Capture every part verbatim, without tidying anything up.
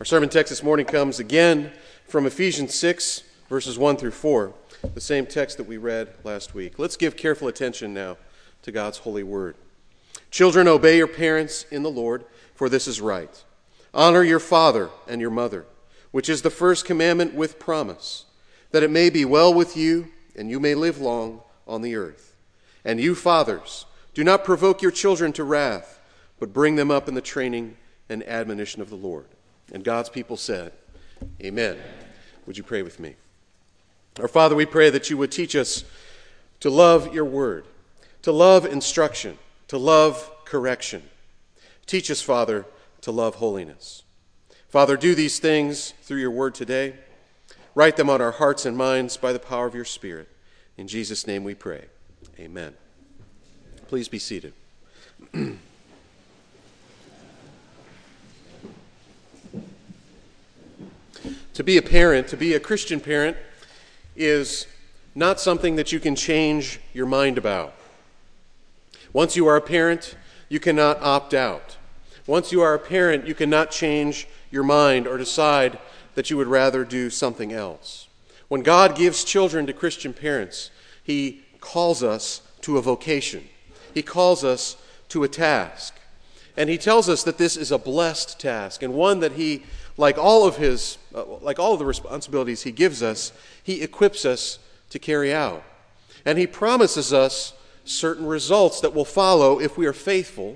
Our sermon text this morning comes again from Ephesians six, verses one through four, the same text that we read last week. Let's give careful attention now to God's holy word. Children, obey your parents in the Lord, for this is right. Honor your father and your mother, which is the first commandment with promise, that it may be well with you and you may live long on the earth. And you, fathers, do not provoke your children to wrath, but bring them up in the training and admonition of the Lord. And God's people said, Amen. Would you pray with me? Our Father, we pray that you would teach us to love your word, to love instruction, to love correction. Teach us, Father, to love holiness. Father, do these things through your word today. Write them on our hearts and minds by the power of your Spirit. In Jesus' name we pray. Amen. Please be seated. To be a parent, to be a Christian parent, is not something that you can change your mind about. Once you are a parent, you cannot opt out. Once you are a parent, you cannot change your mind or decide that you would rather do something else. When God gives children to Christian parents, he calls us to a vocation. He calls us to a task. And he tells us that this is a blessed task, and one that he, like all of his, uh, like all of the responsibilities he gives us, he equips us to carry out. And he promises us certain results that will follow if we are faithful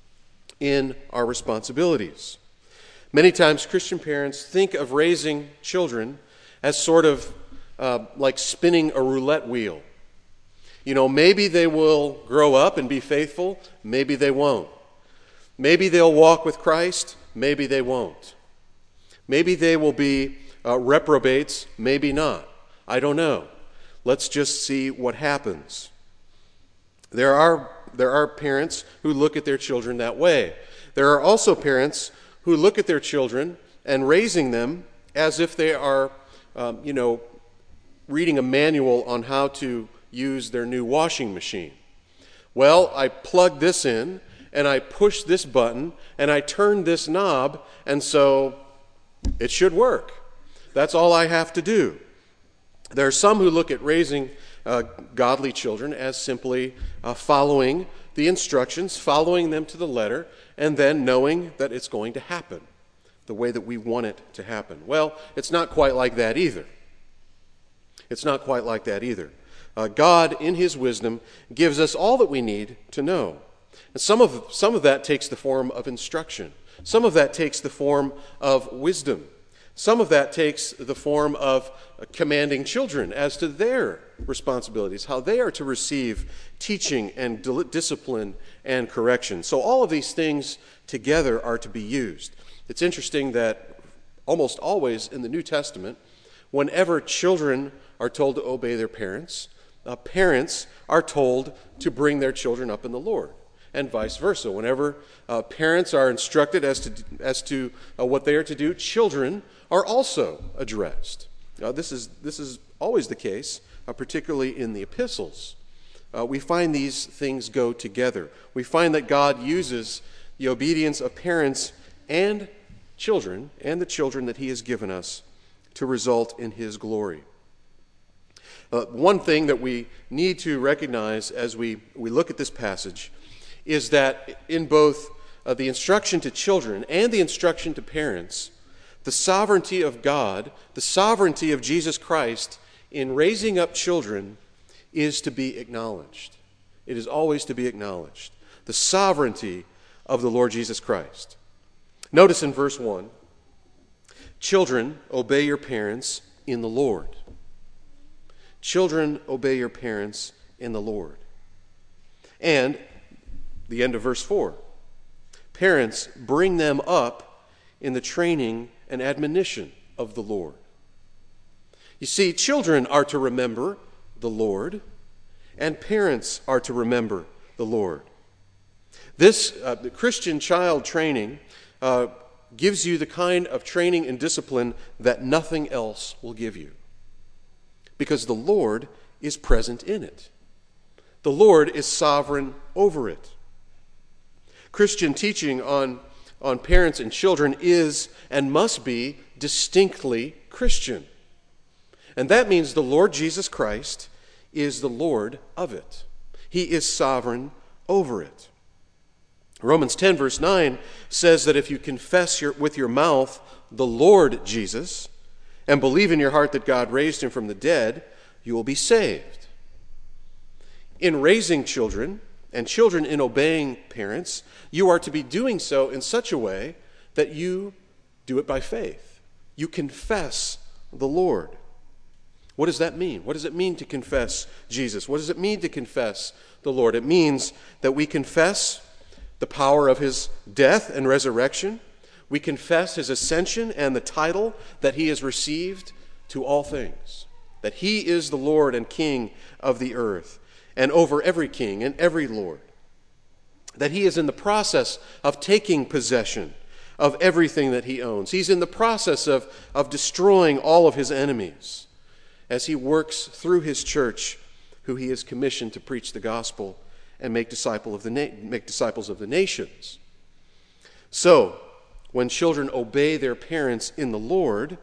in our responsibilities. Many times Christian parents think of raising children as sort of uh, like spinning a roulette wheel. You know, maybe they will grow up and be faithful, maybe they won't. Maybe they'll walk with Christ, maybe they won't. Maybe they will be uh, reprobates, maybe not. I don't know. Let's just see what happens. There are, there are parents who look at their children that way. There are also parents who look at their children and raising them as if they are, um, you know, reading a manual on how to use their new washing machine. Well, I plug this in, and I push this button, and I turn this knob, and so it should work. That's all I have to do. There are some who look at raising uh, godly children as simply uh, following the instructions, following them to the letter, and then knowing that it's going to happen the way that we want it to happen. Well, it's not quite like that either. It's not quite like that either. Uh, God, in his wisdom, gives us all that we need to know. And some of, some of that takes the form of instruction. Some of that takes the form of wisdom. Some of that takes the form of commanding children as to their responsibilities, how they are to receive teaching and discipline and correction. So all of these things together are to be used. It's interesting that almost always in the New Testament, whenever children are told to obey their parents, uh, parents are told to bring their children up in the Lord, and vice versa. Whenever uh, parents are instructed as to as to uh, what they are to do, children are also addressed. Uh, this is this is always the case, uh, particularly in the epistles. Uh, we find these things go together. We find that God uses the obedience of parents and children, and the children that he has given us, to result in his glory. Uh, one thing that we need to recognize as we, we look at this passage is that in both uh, the instruction to children and the instruction to parents, the sovereignty of God, the sovereignty of Jesus Christ in raising up children is to be acknowledged. It is always to be acknowledged. The sovereignty of the Lord Jesus Christ. Notice in verse one, children, obey your parents in the Lord. Children, obey your parents in the Lord. And the end of verse four, parents, bring them up in the training and admonition of the Lord. You see, children are to remember the Lord, and parents are to remember the Lord. This uh, the Christian child training uh, gives you the kind of training and discipline that nothing else will give you, because the Lord is present in it. The Lord is sovereign over it. Christian teaching on, on parents and children is and must be distinctly Christian. And that means the Lord Jesus Christ is the Lord of it. He is sovereign over it. Romans ten, verse nine says that if you confess your, with your mouth the Lord Jesus and believe in your heart that God raised him from the dead, you will be saved. In raising children, and children in obeying parents, you are to be doing so in such a way that you do it by faith. You confess the Lord. What does that mean? What does it mean to confess Jesus? What does it mean to confess the Lord? It means that we confess the power of his death and resurrection. We confess his ascension and the title that he has received to all things. That he is the Lord and King of the earth, and over every king and every lord. That he is in the process of taking possession of everything that he owns. He's in the process of, of destroying all of his enemies as he works through his church, who he has commissioned to preach the gospel and make disciple of the na- make disciples of the nations. So, when children obey their parents in the Lord,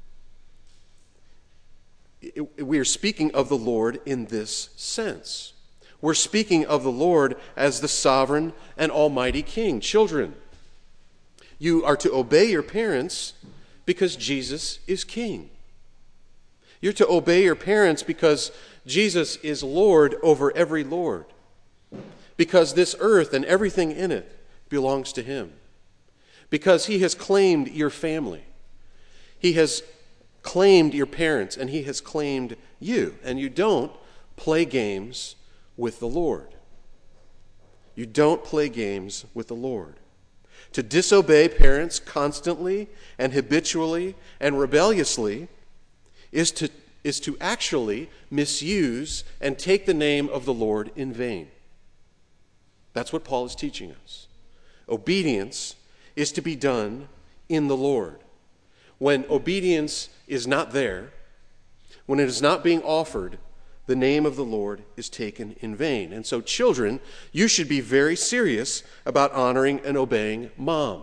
we are speaking of the Lord in this sense. We're speaking of the Lord as the sovereign and almighty King. Children, you are to obey your parents because Jesus is King. You're to obey your parents because Jesus is Lord over every lord. Because this earth and everything in it belongs to him. Because he has claimed your family. He has claimed your parents, and he has claimed you. And you don't play games with the Lord. You don't play games with the Lord. To disobey parents constantly and habitually and rebelliously is to, is to actually misuse and take the name of the Lord in vain. That's what Paul is teaching us. Obedience is to be done in the Lord. When obedience is not there, when it is not being offered, the name of the Lord is taken in vain. And so, children, you should be very serious about honoring and obeying mom.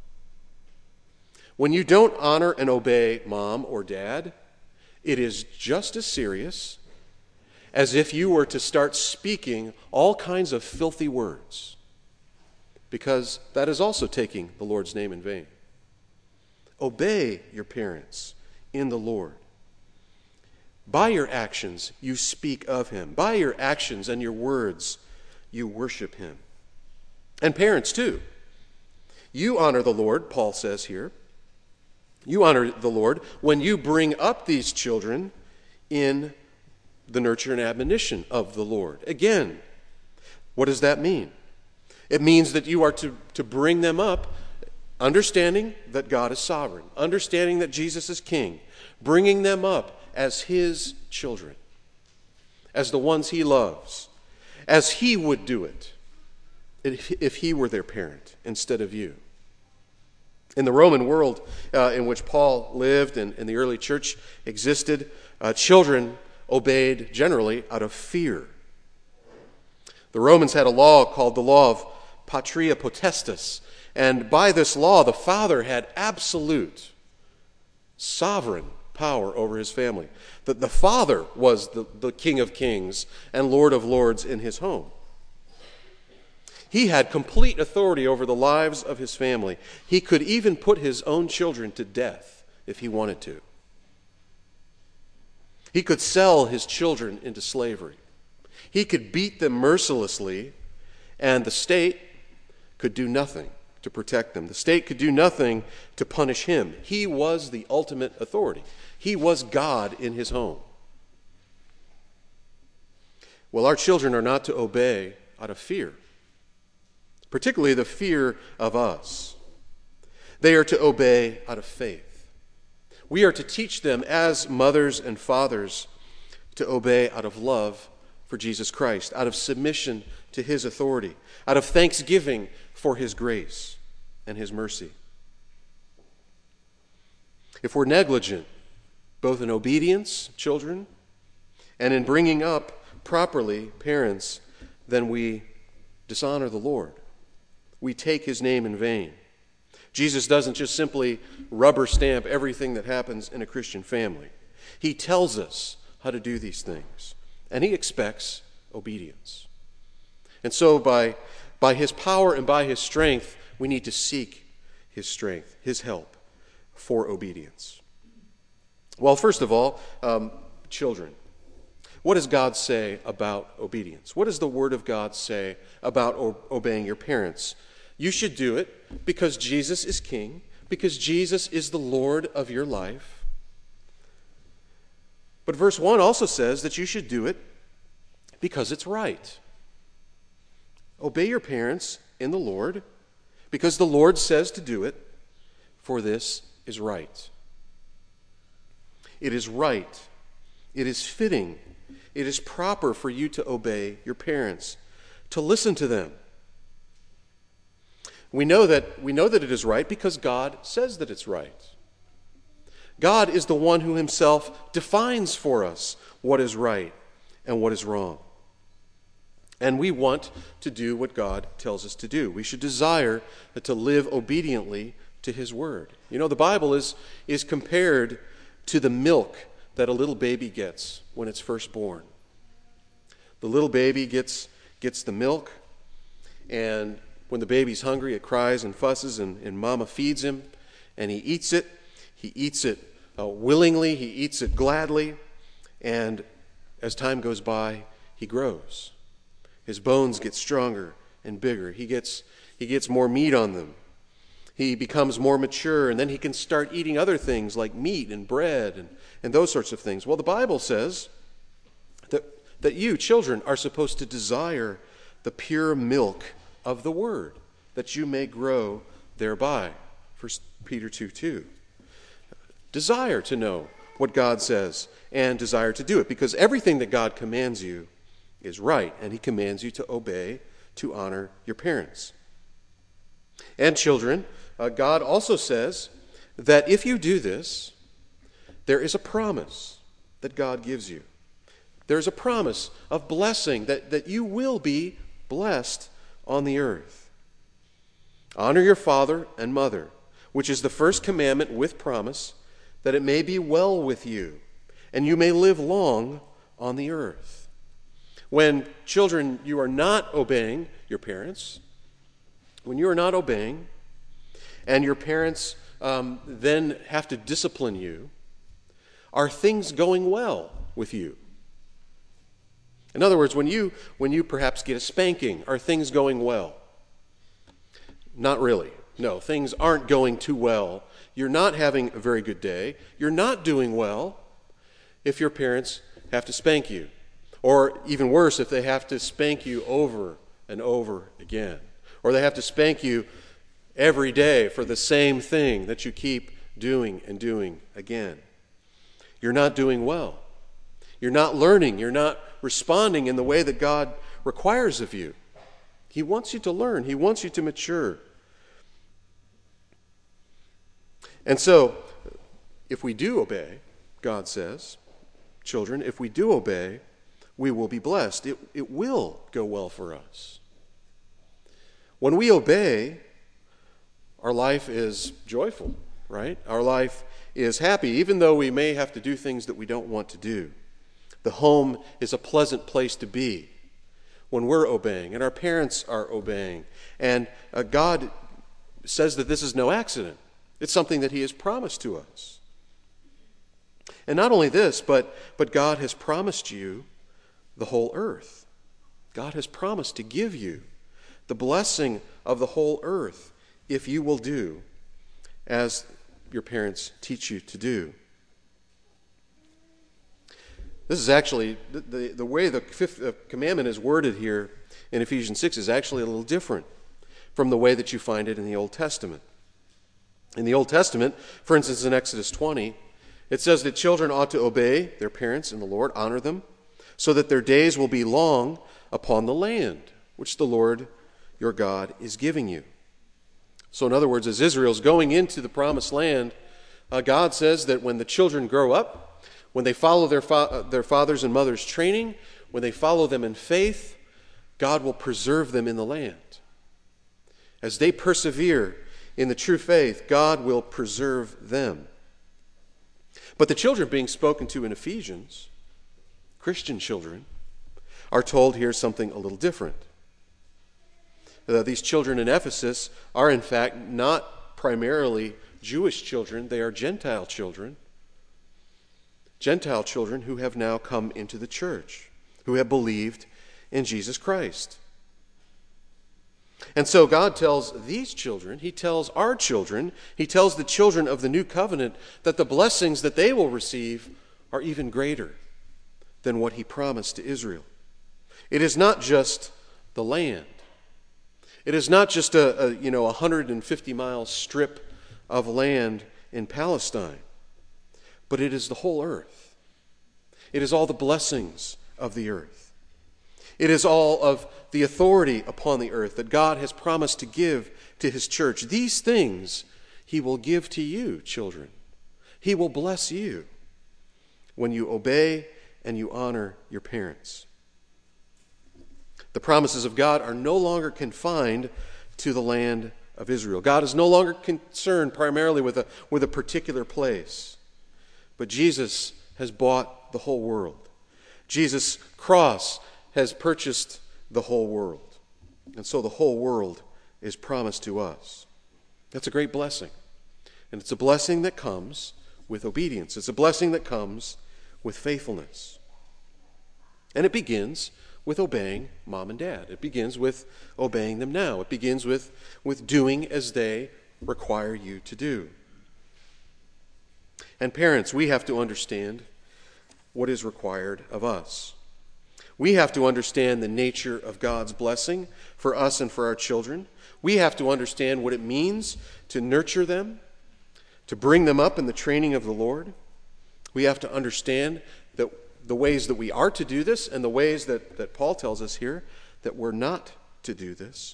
When you don't honor and obey mom or dad, it is just as serious as if you were to start speaking all kinds of filthy words, because that is also taking the Lord's name in vain. Obey your parents in the Lord. By your actions, you speak of him. By your actions and your words, you worship him. And parents, too. You honor the Lord, Paul says here. You honor the Lord when you bring up these children in the nurture and admonition of the Lord. Again, what does that mean? It means that you are to, to bring them up understanding that God is sovereign, understanding that Jesus is King, bringing them up as his children, as the ones he loves, as he would do it if, if he were their parent instead of you. In the Roman world uh, in which Paul lived and, and the early church existed, uh, children obeyed generally out of fear. The Romans had a law called the law of patria potestas, and by this law the father had absolute, sovereign power over his family. That the father was the, the King of Kings and Lord of Lords in his home. He had complete authority over the lives of his family. He could even put his own children to death if he wanted to. He could sell his children into slavery. He could beat them mercilessly, and the state could do nothing to protect them. The state could do nothing to punish him. He was the ultimate authority. He was God in his home. Well, our children are not to obey out of fear, particularly the fear of us. They are to obey out of faith. We are to teach them as mothers and fathers to obey out of love for Jesus Christ, out of submission to his authority, out of thanksgiving for his grace and his mercy. If we're negligent, both in obedience, children, and in bringing up properly parents, then we dishonor the Lord. We take his name in vain. Jesus doesn't just simply rubber stamp everything that happens in a Christian family. He tells us how to do these things, and he expects obedience. And so by, by his power and by his strength, we need to seek his strength, his help for obedience. Well, first of all, um, children. What does God say about obedience? What does the Word of God say about o- obeying your parents? You should do it because Jesus is King, because Jesus is the Lord of your life. But verse one also says that you should do it because it's right. Obey your parents in the Lord because the Lord says to do it, for this is right. It is right. It is fitting. It is proper for you to obey your parents, to listen to them. We know that we know that it is right because God says that it's right. God is the one who himself defines for us what is right and what is wrong. And we want to do what God tells us to do. We should desire to live obediently to his word. You know, the Bible is, is compared to the milk that a little baby gets when it's first born. The little baby gets, gets the milk, and when the baby's hungry, it cries and fusses, and, and mama feeds him, and he eats it. He eats it uh, willingly. He eats it gladly. And as time goes by, he grows. His bones get stronger and bigger. He gets, he gets more meat on them. He becomes more mature, and then he can start eating other things like meat and bread and, and those sorts of things. Well, the Bible says that, that you, children, are supposed to desire the pure milk of the word, that you may grow thereby. First Peter two two. Desire to know what God says and desire to do it, because everything that God commands you is right, and he commands you to obey, to honor your parents. And children, uh, God also says that if you do this, there is a promise that God gives you. There's a promise of blessing, that, that you will be blessed on the earth. Honor your father and mother, which is the first commandment with promise, that it may be well with you, and you may live long on the earth. When children, you are not obeying your parents, when you are not obeying, and your parents um, then have to discipline you, are things going well with you? In other words, when you when you perhaps get a spanking, are things going well? Not really. No, things aren't going too well. You're not having a very good day. You're not doing well if your parents have to spank you. Or even worse, if they have to spank you over and over again. Or they have to spank you every day for the same thing that you keep doing and doing again. You're not doing well. You're not learning. You're not responding in the way that God requires of you. He wants you to learn. He wants you to mature. And so, if we do obey, God says, children, if we do obey, we will be blessed. It, it will go well for us. When we obey, our life is joyful, right? Our life is happy, even though we may have to do things that we don't want to do. The home is a pleasant place to be when we're obeying, and our parents are obeying. And uh, God says that this is no accident. It's something that he has promised to us. And not only this, but, but God has promised you the whole earth. God has promised to give you the blessing of the whole earth if you will do as your parents teach you to do. This is actually, the, the, the way the fifth uh, commandment is worded here in Ephesians six is actually a little different from the way that you find it in the Old Testament. In the Old Testament, for instance in Exodus twenty, it says that children ought to obey their parents in the Lord, honor them, so that their days will be long upon the land, which the Lord your God is giving you. So in other words, as Israel's going into the promised land, uh, God says that when the children grow up, when they follow their, fa- their fathers and mothers' training, when they follow them in faith, God will preserve them in the land. As they persevere in the true faith, God will preserve them. But the children being spoken to in Ephesians, Christian children, are told here something a little different. Uh, these children in Ephesus are in fact not primarily Jewish children, they are Gentile children. Gentile children who have now come into the church, who have believed in Jesus Christ. And so God tells these children, he tells our children, he tells the children of the new covenant that the blessings that they will receive are even greater than what he promised to Israel. It is not just the land. It is not just a, a you know, one hundred fifty mile strip of land in Palestine, but it is the whole earth. It is all the blessings of the earth. It is all of the authority upon the earth that God has promised to give to his church. These things he will give to you, children. He will bless you when you obey and you honor your parents. The promises of God are no longer confined to the land of Israel. God is no longer concerned primarily with a, with a particular place. But Jesus has bought the whole world. Jesus' cross has purchased the whole world. And so the whole world is promised to us. That's a great blessing. And it's a blessing that comes with obedience. It's a blessing that comes with faithfulness. And it begins with obeying mom and dad. It begins with obeying them now. It begins with, with doing as they require you to do. And parents, we have to understand what is required of us. We have to understand the nature of God's blessing for us and for our children. We have to understand what it means to nurture them, to bring them up in the training of the Lord. We have to understand that the ways that we are to do this and the ways that, that Paul tells us here that we're not to do this.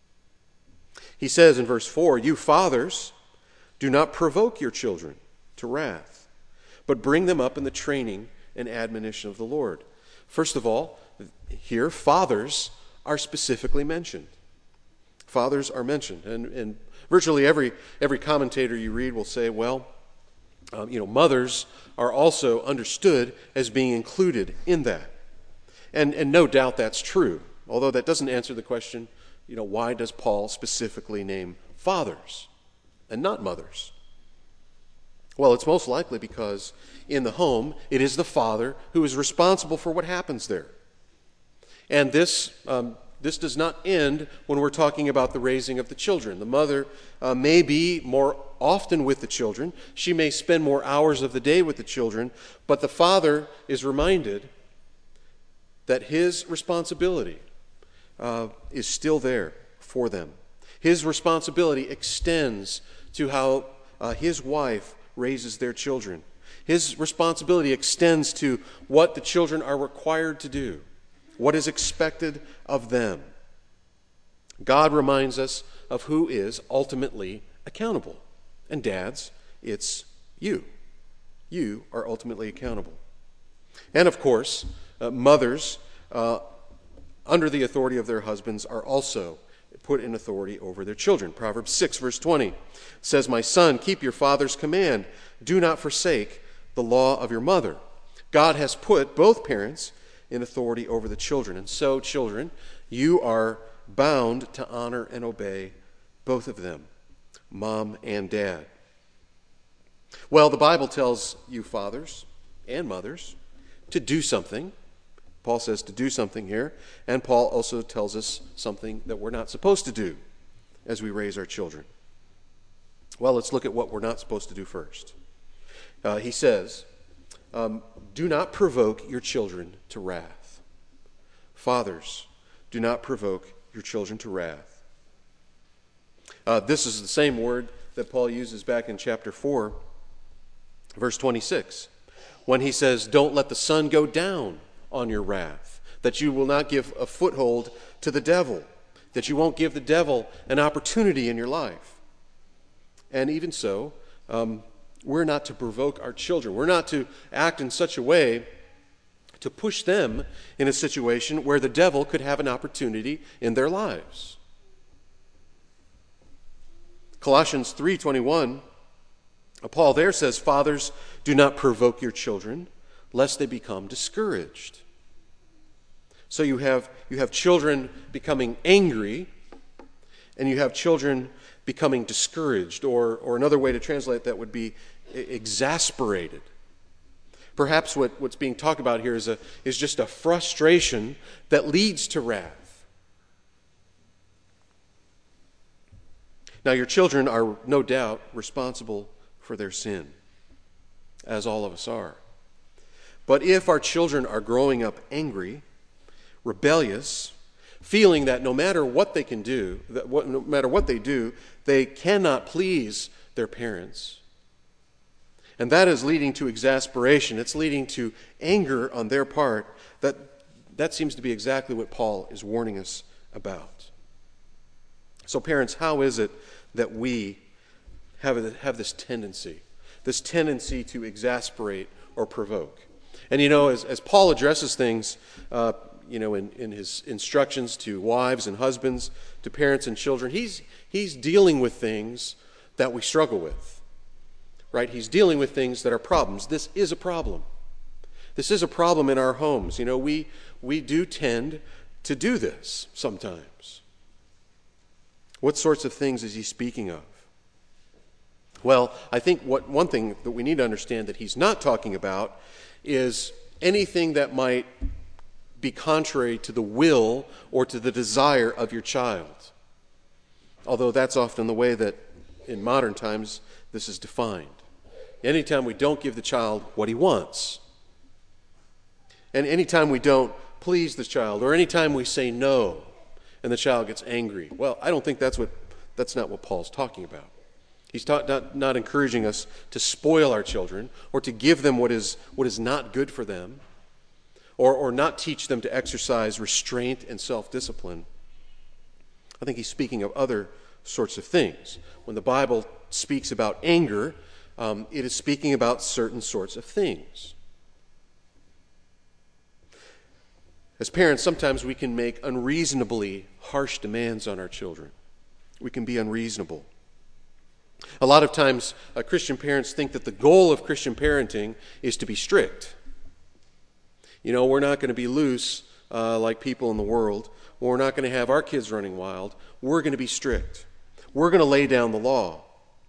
He says in verse four, "You fathers, do not provoke your children to wrath, but bring them up in the training and admonition of the Lord." First of all, here fathers are specifically mentioned. Fathers are mentioned. And, and virtually every, every commentator you read will say, well, Um, you know, mothers are also understood as being included in that. And, and no doubt that's true, although that doesn't answer the question, you know, why does Paul specifically name fathers and not mothers? Well, it's most likely because in the home, it is the father who is responsible for what happens there. And this um, this does not end when we're talking about the raising of the children. The mother uh, may be more often with the children. She may spend more hours of the day with the children, but the father is reminded that his responsibility uh, is still there for them. His responsibility extends to how uh, his wife raises their children. His responsibility extends to what the children are required to do, what is expected of them. God reminds us of who is ultimately accountable. And dads, it's you. You are ultimately accountable. And of course, uh, mothers, uh, under the authority of their husbands, are also put in authority over their children. Proverbs six, verse twenty says, "My son, keep your father's command. Do not forsake the law of your mother." God has put both parents in authority over the children. And so, children, you are bound to honor and obey both of them, mom and dad. Well, the Bible tells you fathers and mothers to do something. Paul says to do something here, and Paul also tells us something that we're not supposed to do as we raise our children. Well, let's look at what we're not supposed to do first. Uh, he says, um, do not provoke your children to wrath. Fathers, do not provoke your children to wrath. Uh, this is the same word that Paul uses back in chapter four, verse twenty-six, when he says, don't let the sun go down on your wrath, that you will not give a foothold to the devil, that you won't give the devil an opportunity in your life. And even so, um, we're not to provoke our children. We're not to act in such a way to push them in a situation where the devil could have an opportunity in their lives. Colossians three twenty-one, Paul there says, "Fathers, do not provoke your children, lest they become discouraged." So you have you have children becoming angry, and you have children becoming discouraged, or or another way to translate that would be exasperated. Perhaps what, what's being talked about here is a is just a frustration that leads to wrath. Now, your children are no doubt responsible for their sin, as all of us are. But if our children are growing up angry, rebellious, feeling that no matter what they can do, that what, no matter what they do, they cannot please their parents, and that is leading to exasperation, it's leading to anger on their part, that, that seems to be exactly what Paul is warning us about. So parents, how is it that we have, have this tendency, this tendency to exasperate or provoke? And you know, as, as Paul addresses things, uh, you know, in, in his instructions to wives and husbands, to parents and children, he's, he's dealing with things that we struggle with, right? He's dealing with things that are problems. This is a problem. This is a problem in our homes. You know, we, we do tend to do this sometimes. What sorts of things is he speaking of? Well, I think what one thing that we need to understand that he's not talking about is anything that might be contrary to the will or to the desire of your child. Although that's often the way that in modern times this is defined. Anytime we don't give the child what he wants, and anytime we don't please the child, or anytime we say no and the child gets angry, well, I don't think that's what that's not what Paul's talking about. He's ta- not, not encouraging us to spoil our children or to give them what is what is not good for them, or, or not teach them to exercise restraint and self-discipline. I think he's speaking of other sorts of things. When the Bible speaks about anger, um, it is speaking about certain sorts of things. As parents, sometimes we can make unreasonably harsh demands on our children. We can be unreasonable. A lot of times, uh, Christian parents think that the goal of Christian parenting is to be strict. You know, we're not going to be loose uh, like people in the world. We're not going to have our kids running wild. We're going to be strict. We're going to lay down the law.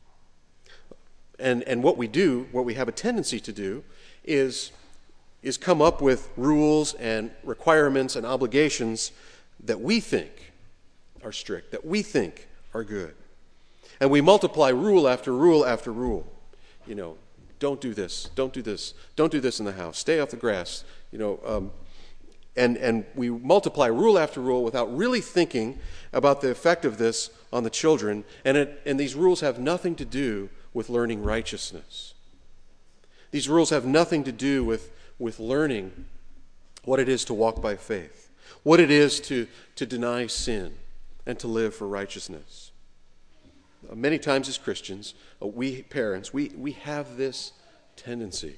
And and what we do, what we have a tendency to do, is, is come up with rules and requirements and obligations that we think are strict, that we think are good. And we multiply rule after rule after rule. You know, don't do this, don't do this, don't do this in the house, stay off the grass. You know, um, and, and we multiply rule after rule without really thinking about the effect of this on the children. And, it, and these rules have nothing to do with learning righteousness. These rules have nothing to do with, with learning what it is to walk by faith, what it is to, to deny sin and to live for righteousness. Uh, many times as Christians, uh, we parents, we, we have this tendency.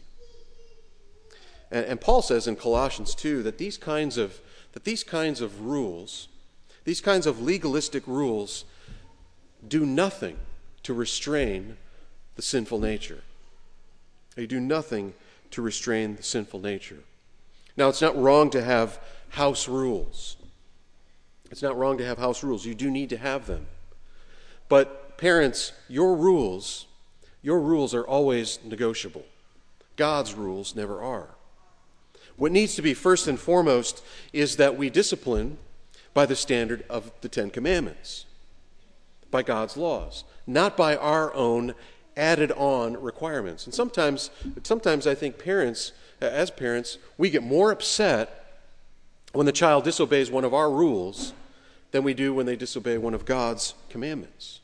And, and Paul says in Colossians two that these kinds of that these kinds of rules, these kinds of legalistic rules, do nothing to restrain the sinful nature. They do nothing to restrain the sinful nature. Now, it's not wrong to have house rules. It's not wrong to have house rules. You do need to have them. But parents, your rules, your rules are always negotiable. God's rules never are. What needs to be first and foremost is that we discipline by the standard of the Ten Commandments, by God's laws, not by our own added on requirements. And sometimes, sometimes I think parents, as parents, we get more upset when the child disobeys one of our rules than we do when they disobey one of God's commandments.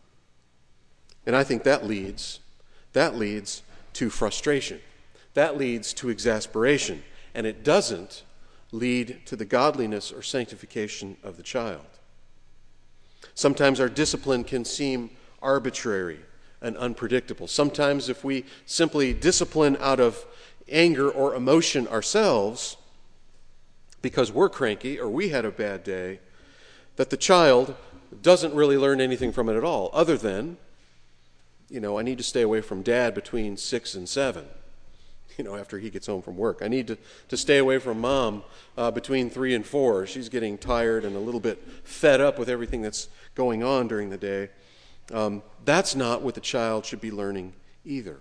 And I think that leads, that leads to frustration. That leads to exasperation. And it doesn't lead to the godliness or sanctification of the child. Sometimes our discipline can seem arbitrary and unpredictable. Sometimes if we simply discipline out of anger or emotion ourselves because we're cranky or we had a bad day, that the child doesn't really learn anything from it at all, other than, you know, I need to stay away from Dad between six and seven, you know, after he gets home from work. I need to, to stay away from Mom uh, between three and four. She's getting tired and a little bit fed up with everything that's going on during the day. Um, that's not what the child should be learning either.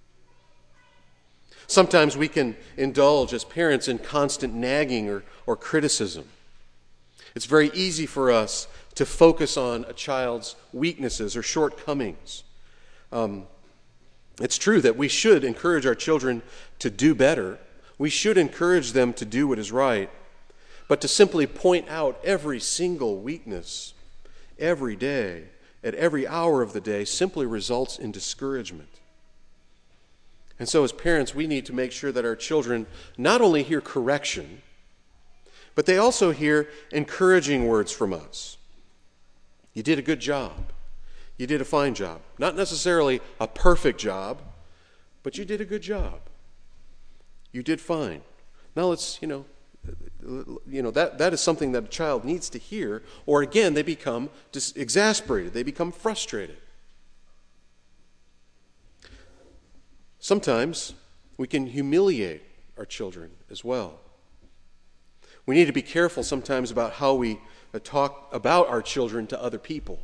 Sometimes we can indulge as parents in constant nagging or, or criticism. It's very easy for us to focus on a child's weaknesses or shortcomings. Um, it's true that we should encourage our children to do better. We should encourage them to do what is right. But to simply point out every single weakness every day, at every hour of the day, simply results in discouragement. And so as parents, we need to make sure that our children not only hear correction, but they also hear encouraging words from us. You did a good job. You did a fine job. Not necessarily a perfect job, but you did a good job. You did fine. Now let's, you know, you know that, that is something that a child needs to hear, or again, they become dis- exasperated. They become frustrated. Sometimes we can humiliate our children as well. We need to be careful sometimes about how we talk about our children to other people.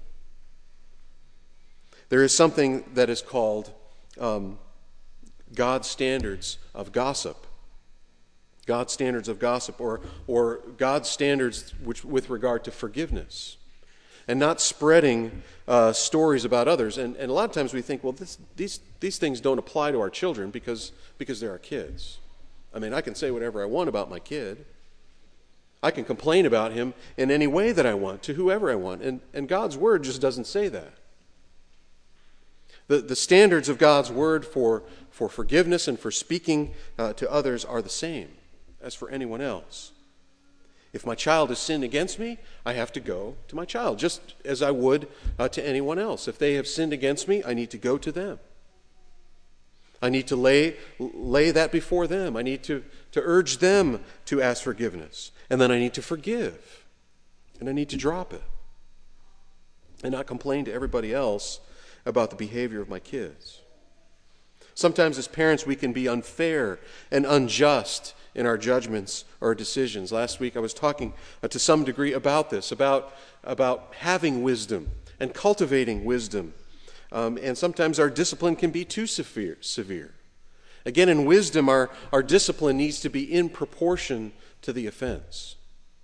There is something that is called um, God's standards of gossip. God's standards of gossip, or, or God's standards which, with regard to forgiveness. And not spreading uh, stories about others. And, and a lot of times we think, well, this, these, these things don't apply to our children because, because they're our kids. I mean, I can say whatever I want about my kid. I can complain about him in any way that I want, to whoever I want. And, and God's word just doesn't say that. The, the standards of God's word for, for forgiveness and for speaking uh, to others are the same as for anyone else. If my child has sinned against me, I have to go to my child, just as I would uh, to anyone else. If they have sinned against me, I need to go to them. I need to lay, lay that before them. I need to, to urge them to ask forgiveness. And then I need to forgive. And I need to drop it. And not complain to everybody else about the behavior of my kids. Sometimes as parents, we can be unfair and unjust in our judgments or decisions. Last week I was talking uh, to some degree about this, about, about having wisdom and cultivating wisdom. Um, and sometimes our discipline can be too severe. severe. Again, in wisdom, our, our discipline needs to be in proportion to the offense.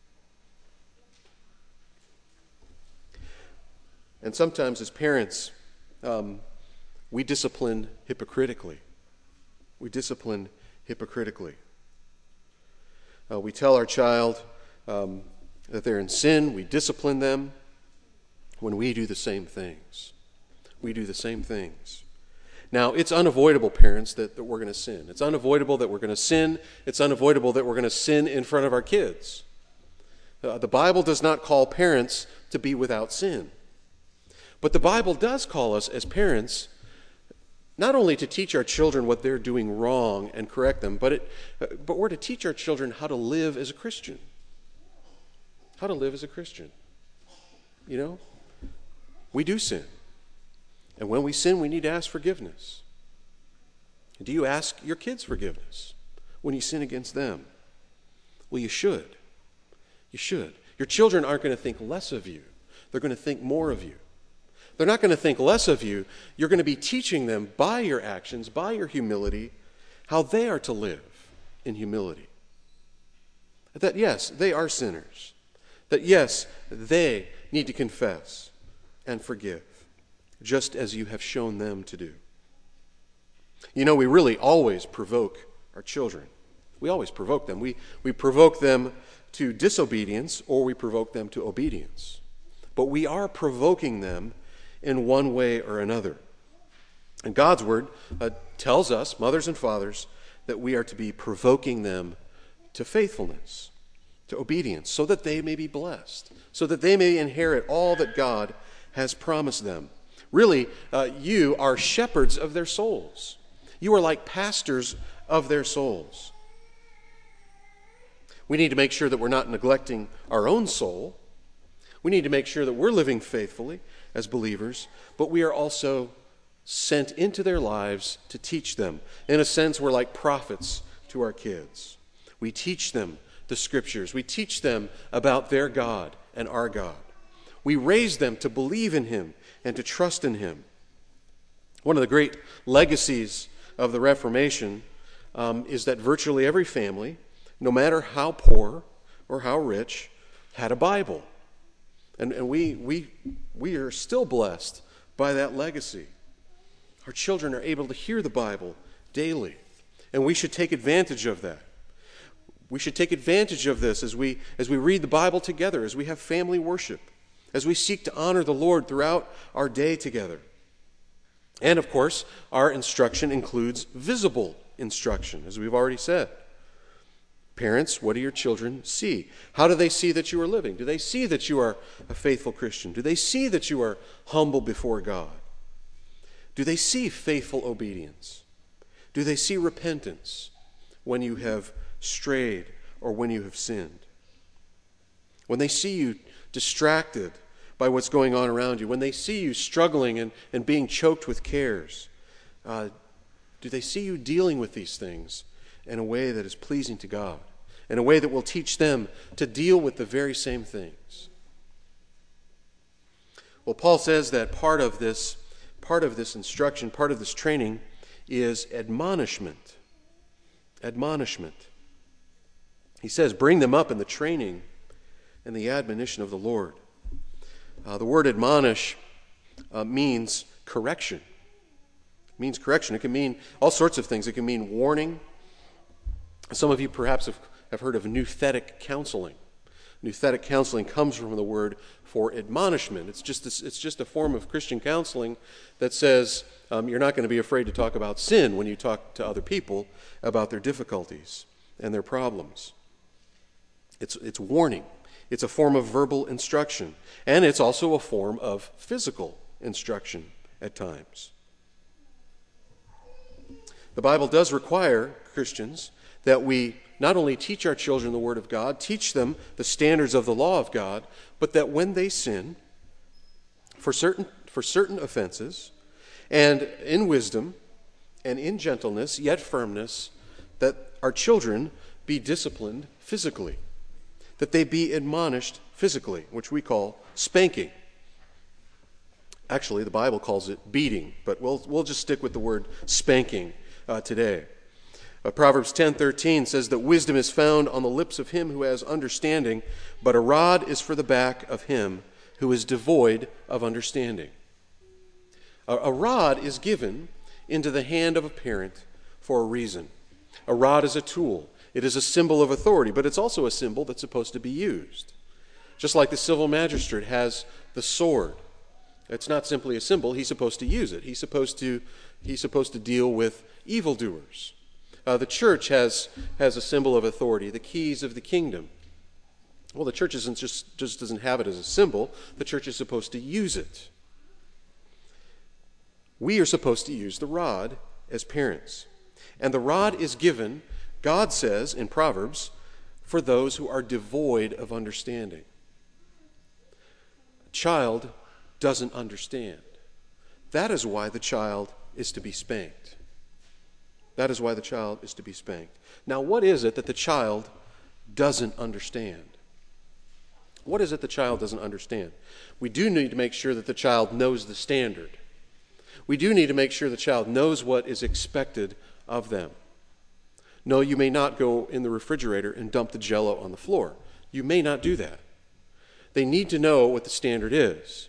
And sometimes as parents, um, we discipline hypocritically. We discipline hypocritically. Uh, we tell our child um, that they're in sin. We discipline them when we do the same things. We do the same things. Now, it's unavoidable, parents, that, that we're going to sin. It's unavoidable that we're going to sin. It's unavoidable that we're going to sin in front of our kids. Uh, the Bible does not call parents to be without sin. But the Bible does call us as parents not only to teach our children what they're doing wrong and correct them, but, it, but we're to teach our children how to live as a Christian. How to live as a Christian. You know, we do sin. And when we sin, we need to ask forgiveness. Do you ask your kids forgiveness when you sin against them? Well, you should. You should. Your children aren't going to think less of you. They're going to think more of you. They're not going to think less of you. You're going to be teaching them by your actions, by your humility, how they are to live in humility. That, yes, they are sinners. That, yes, they need to confess and forgive, just as you have shown them to do. You know, we really always provoke our children. We always provoke them. We, we provoke them to disobedience, or we provoke them to obedience. But we are provoking them in one way or another. And God's word uh, tells us, mothers and fathers, that we are to be provoking them to faithfulness, to obedience, so that they may be blessed, so that they may inherit all that God has promised them. Really, uh, you are shepherds of their souls. You are like pastors of their souls. We need to make sure that we're not neglecting our own soul. We need to make sure that we're living faithfully as believers, but we are also sent into their lives to teach them. In a sense, we're like prophets to our kids. We teach them the Scriptures. We teach them about their God and our God. We raise them to believe in Him and to trust in Him. One of the great legacies of the Reformation um, is that virtually every family, no matter how poor or how rich, had a Bible. And, and we, we, we are still blessed by that legacy. Our children are able to hear the Bible daily, and we should take advantage of that. We should take advantage of this as we, as we read the Bible together, as we have family worship, as we seek to honor the Lord throughout our day together. And, of course, our instruction includes visible instruction, as we've already said. Parents, what do your children see? How do they see that you are living? Do they see that you are a faithful Christian? Do they see that you are humble before God? Do they see faithful obedience? Do they see repentance when you have strayed or when you have sinned? When they see you distracted by what's going on around you, when they see you struggling and, and being choked with cares, uh, do they see you dealing with these things in a way that is pleasing to God, in a way that will teach them to deal with the very same things? Well, Paul says that part of this, part of this instruction, part of this training is admonishment. Admonishment. He says, bring them up in the training and the admonition of the Lord. Uh, the word admonish uh, means correction. It means correction. It can mean all sorts of things. It can mean warning. Some of you perhaps have, have heard of nouthetic counseling. Nouthetic counseling comes from the word for admonishment. It's just a, it's just a form of Christian counseling that says um, you're not going to be afraid to talk about sin when you talk to other people about their difficulties and their problems. It's, it's warning. It's a form of verbal instruction. And it's also a form of physical instruction at times. The Bible does require Christians that we not only teach our children the Word of God, teach them the standards of the law of God, but that when they sin, for certain, for certain offenses, and in wisdom and in gentleness, yet firmness, that our children be disciplined physically, that they be admonished physically, which we call spanking. Actually, the Bible calls it beating, but we'll, we'll just stick with the word spanking uh, today. Uh, Proverbs ten thirteen says that wisdom is found on the lips of him who has understanding, but a rod is for the back of him who is devoid of understanding. A, a rod is given into the hand of a parent for a reason. A rod is a tool. It is a symbol of authority, but it's also a symbol that's supposed to be used. Just like the civil magistrate has the sword. It's not simply a symbol. He's supposed to use it. He's supposed to, he's supposed to deal with evildoers. Uh, the church has, has a symbol of authority, the keys of the kingdom. Well, the church isn't just, just doesn't have it as a symbol. The church is supposed to use it. We are supposed to use the rod as parents. And the rod is given, God says in Proverbs, for those who are devoid of understanding. A child doesn't understand. That is why the child is to be spanked. That is why the child is to be spanked. Now, what is it that the child doesn't understand? What is it the child doesn't understand? We do need to make sure that the child knows the standard. We do need to make sure the child knows what is expected of them. No, you may not go in the refrigerator and dump the Jell-O on the floor. You may not do that. They need to know what the standard is.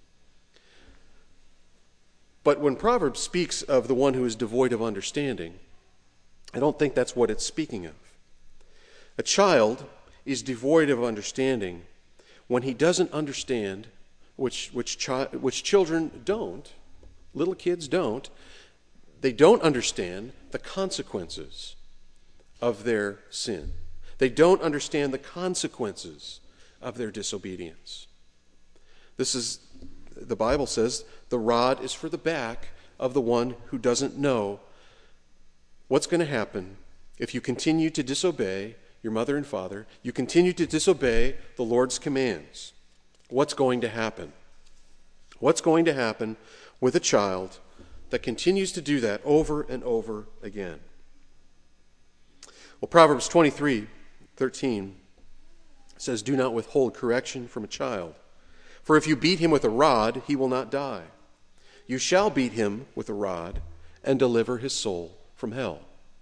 But when Proverbs speaks of the one who is devoid of understanding, I don't think that's what it's speaking of. A child is devoid of understanding when he doesn't understand, which, which, chi- which children don't, little kids don't, they don't understand the consequences of their sin. They don't understand the consequences of their disobedience. This is, the Bible says, the rod is for the back of the one who doesn't know what's going to happen if you continue to disobey your mother and father, you continue to disobey the Lord's commands. what's going to happen? What's going to happen with a child that continues to do that over and over again? Well, Proverbs twenty-three thirteen says, "Do not withhold correction from a child, for if you beat him with a rod, he will not die. You shall beat him with a rod and deliver his soul from hell."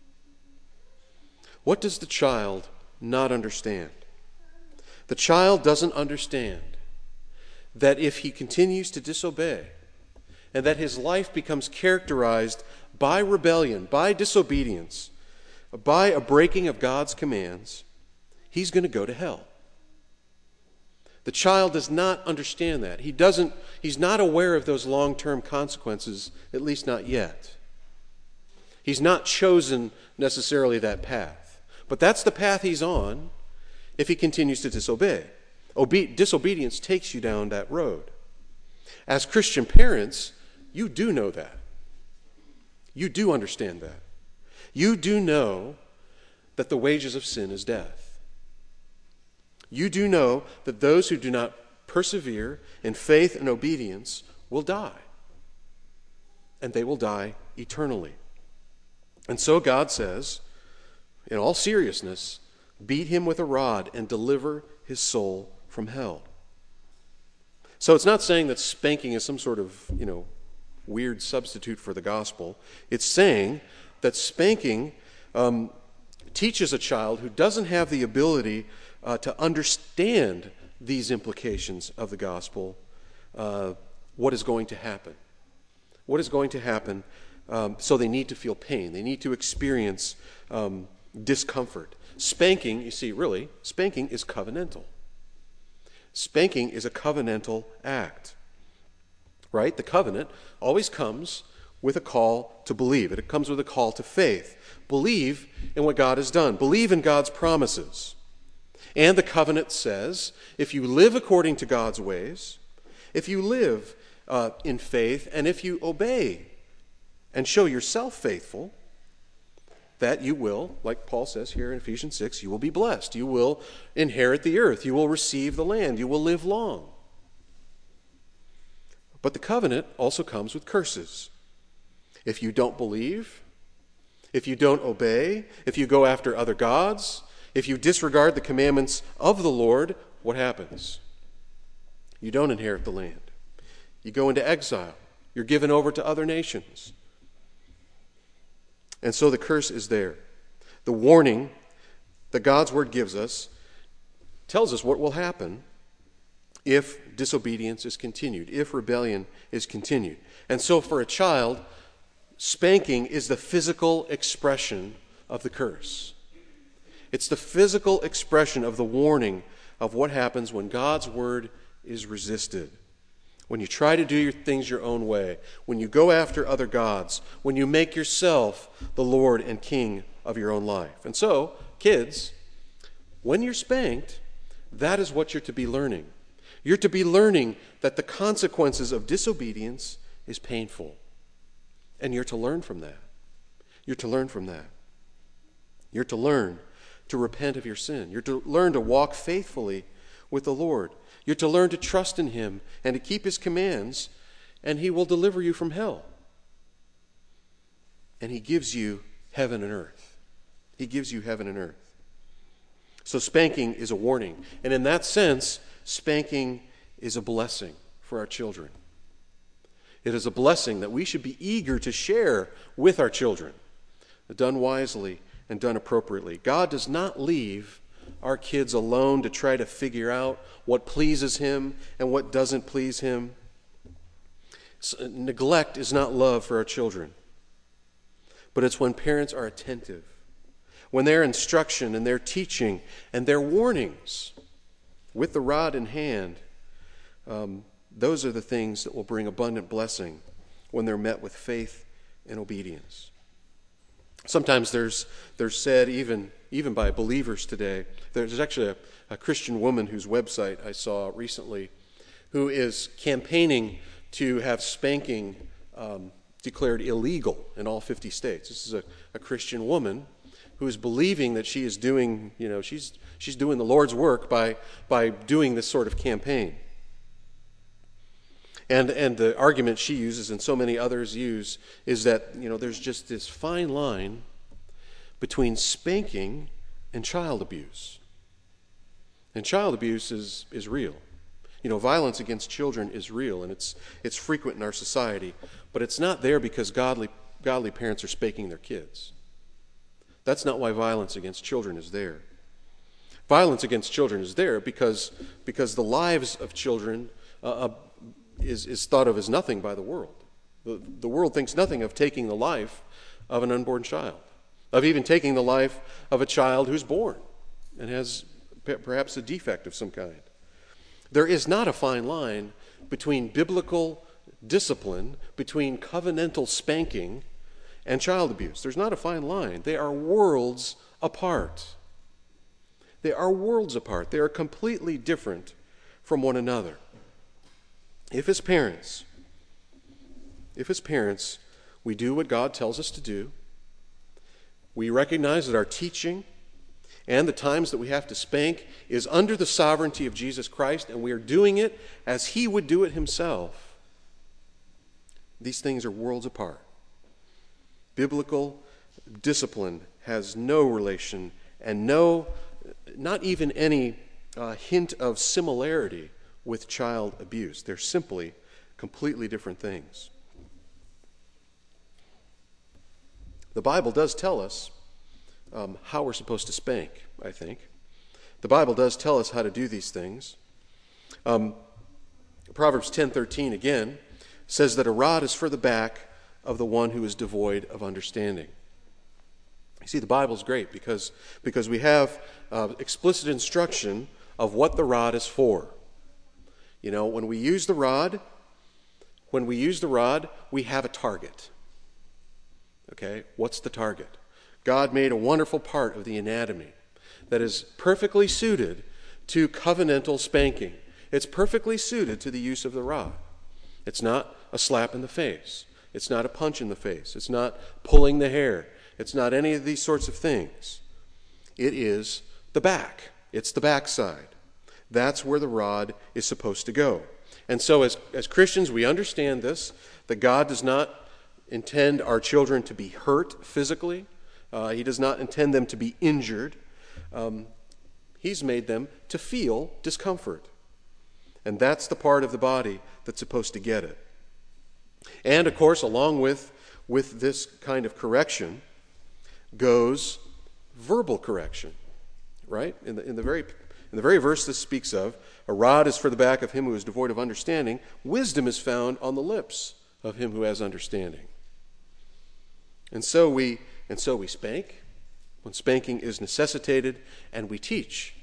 What does the child not understand? The child doesn't understand that if he continues to disobey and that his life becomes characterized by rebellion, by disobedience, by a breaking of God's commands, he's going to go to hell. The child does not understand that. He doesn't, he's not aware of those long-term consequences, at least not yet. He's not chosen necessarily that path. But that's the path he's on if he continues to disobey. Obe- disobedience takes you down that road. As Christian parents, you do know that. You do understand that. You do know that the wages of sin is death. You do know that those who do not persevere in faith and obedience will die. And they will die eternally. And so God says, in all seriousness, beat him with a rod and deliver his soul from hell. So it's not saying that spanking is some sort of, you know, weird substitute for the gospel. It's saying that spanking um, teaches a child who doesn't have the ability uh, to understand these implications of the gospel, uh, what is going to happen. What is going to happen? Um, so they need to feel pain. They need to experience um, discomfort. Spanking, you see, really, spanking is covenantal. Spanking is a covenantal act, right? The covenant always comes with a call to believe. It comes with a call to faith. Believe in what God has done. Believe in God's promises. And the covenant says, if you live according to God's ways, if you live uh, in faith, and if you obey and show yourself faithful, that you will, like Paul says here in Ephesians six, you will be blessed. You will inherit the earth. You will receive the land. You will live long. But the covenant also comes with curses. If you don't believe, if you don't obey, if you go after other gods, if you disregard the commandments of the Lord, what happens? You don't inherit the land. You go into exile. You're given over to other nations. And so the curse is there. The warning that God's word gives us tells us what will happen if disobedience is continued, if rebellion is continued. And so for a child, spanking is the physical expression of the curse. It's the physical expression of the warning of what happens when God's word is resisted. When you try to do your things your own way, when you go after other gods, when you make yourself the Lord and King of your own life. And so, kids, when you're spanked, that is what you're to be learning. You're to be learning that the consequences of disobedience is painful. And you're to learn from that. You're to learn from that. You're to learn to repent of your sin. You're to learn to walk faithfully with the Lord. You're to learn to trust in him and to keep his commands, and he will deliver you from hell. And he gives you heaven and earth. He gives you heaven and earth. So spanking is a warning. And in that sense, spanking is a blessing for our children. It is a blessing that we should be eager to share with our children, done wisely and done appropriately. God does not leave our kids alone to try to figure out what pleases him and what doesn't please him. So, neglect is not love for our children, but it's when parents are attentive, when their instruction and their teaching and their warnings with the rod in hand, um, those are the things that will bring abundant blessing when they're met with faith and obedience. Sometimes there's there's said, even, even by believers today, there's actually a, a Christian woman whose website I saw recently who is campaigning to have spanking um, declared illegal in all fifty states. This is a, a Christian woman who is believing that she is doing, you know, she's she's doing the Lord's work by by doing this sort of campaign. And and the argument she uses and so many others use is that, you know, there's just this fine line between spanking and child abuse. And child abuse is, is real. You know, violence against children is real, and it's it's frequent in our society, but it's not there because godly godly parents are spanking their kids. That's not why violence against children is there. Violence against children is there because because the lives of children uh, uh, is is thought of as nothing by the world. The, the world thinks nothing of taking the life of an unborn child, of even taking the life of a child who's born and has p- perhaps a defect of some kind. There is not a fine line between biblical discipline, between covenantal spanking and child abuse. There's not a fine line. They are worlds apart. They are worlds apart. They are completely different from one another. If as parents, if as parents, we do what God tells us to do, we recognize that our teaching and the times that we have to spank is under the sovereignty of Jesus Christ, and we are doing it as he would do it himself. These things are worlds apart. Biblical discipline has no relation and no, not even any uh, hint of similarity with child abuse. They're simply completely different things. The Bible does tell us Um, how we're supposed to spank, I think. The Bible does tell us how to do these things. Um, Proverbs ten thirteen again says that a rod is for the back of the one who is devoid of understanding. You see, the Bible's great because, because we have uh, explicit instruction of what the rod is for. You know, when we use the rod, when we use the rod, we have a target. Okay, what's the target? God made a wonderful part of the anatomy that is perfectly suited to covenantal spanking. It's perfectly suited to the use of the rod. It's not a slap in the face. It's not a punch in the face. It's not pulling the hair. It's not any of these sorts of things. It is the back. It's the backside. That's where the rod is supposed to go. And so as, as Christians, we understand this, that God does not intend our children to be hurt physically. Uh, he does not intend them to be injured. Um, he's made them to feel discomfort. And that's the part of the body that's supposed to get it. And, of course, along with, with this kind of correction goes verbal correction, right? In the, in the very, in the very verse this speaks of, a rod is for the back of him who is devoid of understanding. Wisdom is found on the lips of him who has understanding. And so we... And so we spank when spanking is necessitated, and we teach.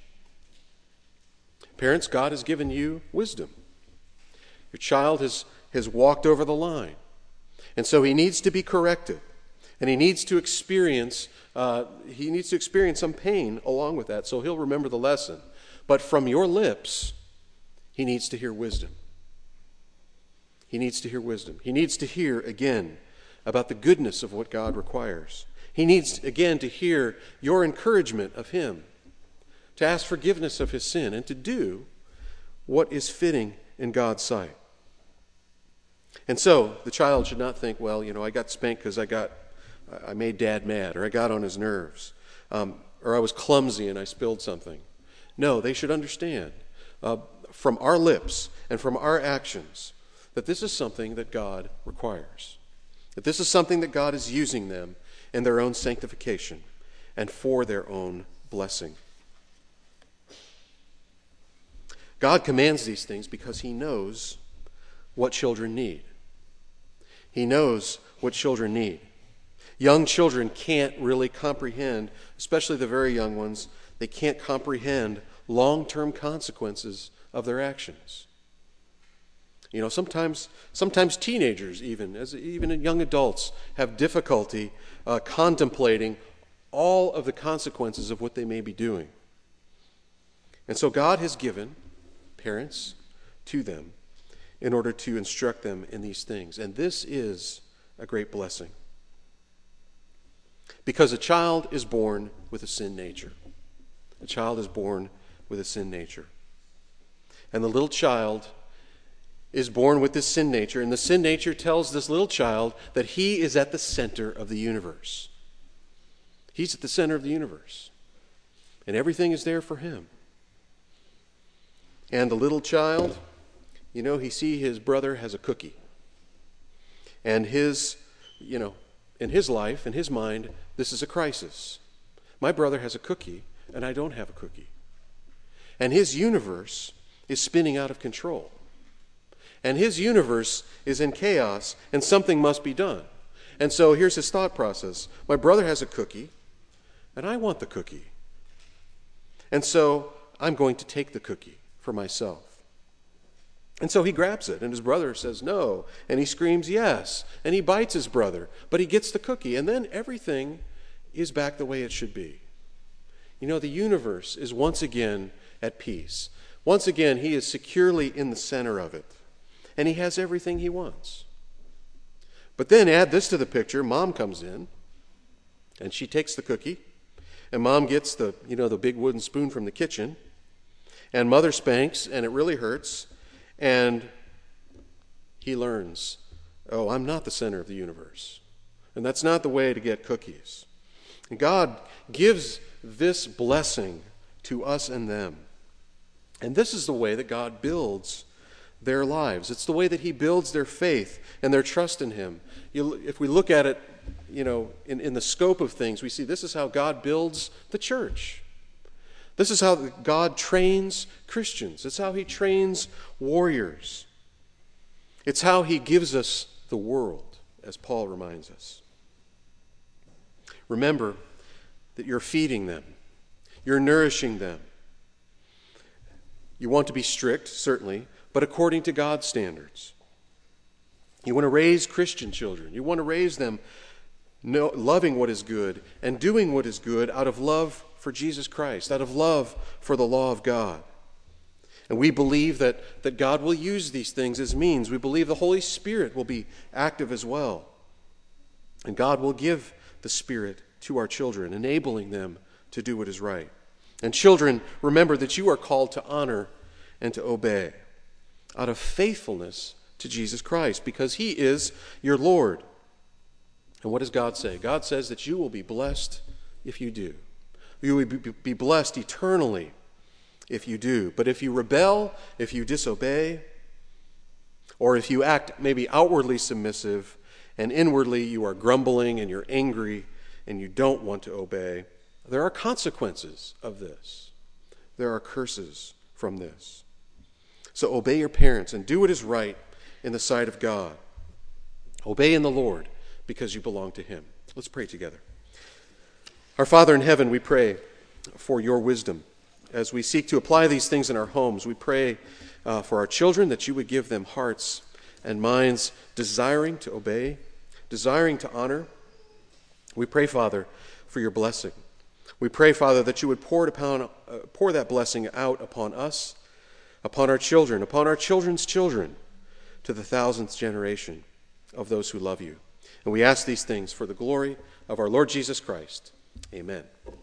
Parents, God has given you wisdom. Your child has, has walked over the line. And so he needs to be corrected. And he needs to experience uh, he needs to experience some pain along with that, so he'll remember the lesson. But from your lips, he needs to hear wisdom. He needs to hear wisdom. He needs to hear again about the goodness of what God requires. He needs, again, to hear your encouragement of him, to ask forgiveness of his sin, and to do what is fitting in God's sight. And so, the child should not think, well, you know, I got spanked because I got, I made Dad mad, or I got on his nerves, um, or I was clumsy and I spilled something. No, they should understand uh, from our lips and from our actions that this is something that God requires, that this is something that God is using them in their own sanctification and for their own blessing. God commands these things because he knows what children need. He knows what children need. Young children can't really comprehend, especially the very young ones, they can't comprehend long-term consequences of their actions. You know, sometimes sometimes teenagers even, as even young adults, have difficulty uh, contemplating all of the consequences of what they may be doing. And so God has given parents to them in order to instruct them in these things. And this is a great blessing. Because a child is born with a sin nature. A child is born with a sin nature. And the little child is born with this sin nature, and the sin nature tells this little child that he is at the center of the universe. He's at the center of the universe, and everything is there for him. And the little child, you know, he sees his brother has a cookie. And his, you know, in his life, in his mind, this is a crisis. My brother has a cookie, and I don't have a cookie. And his universe is spinning out of control. And his universe is in chaos, and something must be done. And so here's his thought process. My brother has a cookie, and I want the cookie. And so I'm going to take the cookie for myself. And so he grabs it, and his brother says no, and he screams yes, and he bites his brother, but he gets the cookie, and then everything is back the way it should be. You know, the universe is once again at peace. Once again, he is securely in the center of it, and he has everything he wants. But then add this to the picture. Mom comes in, and she takes the cookie, and Mom gets the, you know, the big wooden spoon from the kitchen, and Mother spanks, and it really hurts, and he learns, oh, I'm not the center of the universe, and that's not the way to get cookies. And God gives this blessing to us and them. And this is the way that God builds their lives. It's the way that he builds their faith and their trust in him. You, if we look at it, you know, in, in the scope of things, we see this is how God builds the church. This is how God trains Christians. It's how he trains warriors. It's how he gives us the world, as Paul reminds us. Remember that you're feeding them. You're nourishing them. You want to be strict, certainly, but according to God's standards. You want to raise Christian children. You want to raise them know, loving what is good and doing what is good out of love for Jesus Christ, out of love for the law of God. And we believe that, that God will use these things as means. We believe the Holy Spirit will be active as well. And God will give the Spirit to our children, enabling them to do what is right. And children, remember that you are called to honor and to obey out of faithfulness to Jesus Christ, because he is your Lord. And what does God say? God says that you will be blessed if you do. You will be blessed eternally if you do. But if you rebel, if you disobey, or if you act maybe outwardly submissive and inwardly you are grumbling and you're angry and you don't want to obey, there are consequences of this. There are curses from this. So obey your parents and do what is right in the sight of God. Obey in the Lord because you belong to him. Let's pray together. Our Father in heaven, we pray for your wisdom. As we seek to apply these things in our homes, we pray uh, for our children that you would give them hearts and minds desiring to obey, desiring to honor. We pray, Father, for your blessing. We pray, Father, that you would pour, it upon, uh, pour that blessing out upon us, upon our children, upon our children's children, to the thousandth generation of those who love you. And we ask these things for the glory of our Lord Jesus Christ. Amen.